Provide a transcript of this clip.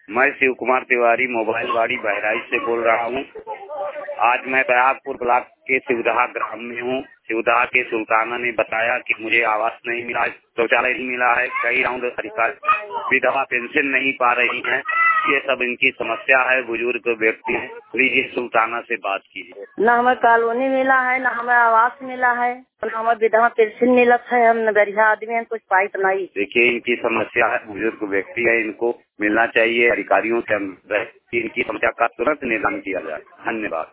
मैं शिव कुमार तिवारी मोबाइल गाड़ी बहराइच से बोल रहा हूँ। आज मैं बयागपुर ब्लॉक के शिवदहा ग्राम में हूँ। शिवदहा के सुल्ताना ने बताया कि मुझे आवास नहीं मिला, शौचालय नहीं मिला है, कई राउंड अधिकारी विधवा पेंशन नहीं पा रही हैं। ये सब इनकी समस्या है। बुजुर्ग व्यक्ति है, लीजिए सुल्ताना से बात कीजिए। न हमें कॉलोनी मिला है, न हमें आवास मिला है, न हमें विधवा पेंशन मिलत है। हम नगरिया आदमी हैं, कुछ पाई तो नहीं। देखिए इनकी समस्या है, बुजुर्ग व्यक्ति है, इनको मिलना चाहिए। अधिकारियों से इनकी समस्या का तुरंत निदान किया जाए। धन्यवाद।